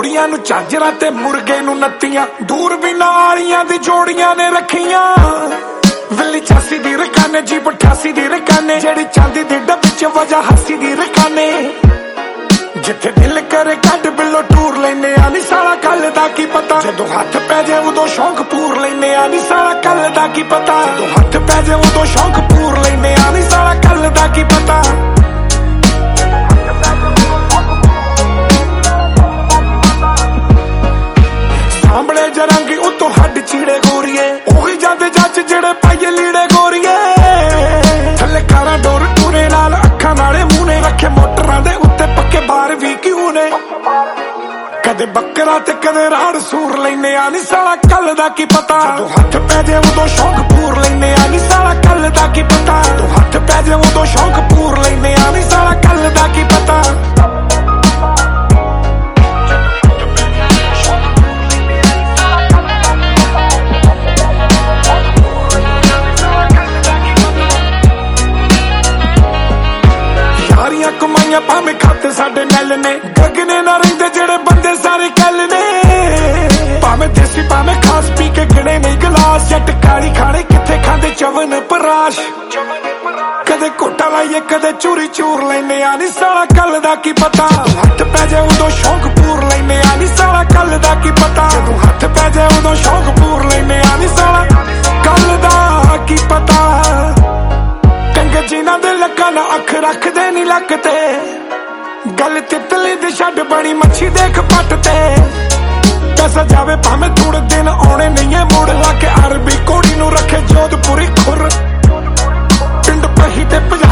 घोड़ियां नू झांजरां ते मुर्गे नू नत्तियां दूरबीनां वालियां दी जोड़ियां ने रखियां विल्ली 86 दी रकाने जीप 88 दी रकाने जेड़ी चांदी दी डब्बी च वजह हसी दी रकाने जिथे दिल करे कट बिलो टूर लेने आनी साला कल दा की पता जदों हथ पै जाए उदों शौक पूर लेने आनी साला कल दा की पता जदों हथ पै जाए उदों शौक पूर लेने आनी साला कल दा की पता सामने जरंगी उतों हड चीड़े गोरीए ओही जांदे जच जेड़े पाइए लीड़े गोरीए थल्ले कारा डोर टूरे नाल अखां नाले मूंह ने रखे मोटरां दे उत्ते पक्के बार भी क्यों ने कदे बकरा ते कदे राड़ सूर लेने आनी साला कल दा की पता जदों हथ पै जाए उदों शौक पूर लेने आनी साला कल दा की पता जदों हथ पै जाए उदों शौक पूर लेने आनी साला कल दा की पता कमाइया भावें खाते साडे नैल ने गगने ना रहिंदे जेड़े बंदे सारे कल ने भावें देसी भावें खास पी के गिने नहीं गिलास जट काली खाने किथे खांदे चवन पराश कदे घोटा लाइए कदे चूरी चूर लेने आनी साला कल दा की पता हथ पै जाए उदों शौक पूर लेने आनी साला कल दा की पता जदों हथ पै जाए उदों शौक पूर लेने आनी साला कल दा की पता कंगे जिन्हां दे लक्कां ना अख रखदे नी लक ते गल तितली दी छड्ड बड़ी मच्छी देख पट ते पैसा जावे भावें थोड़े दिन आने नहीं है मुड़ लाके अरबी घोड़ी नू रखे जोधपुरी खुर पिंड पही ते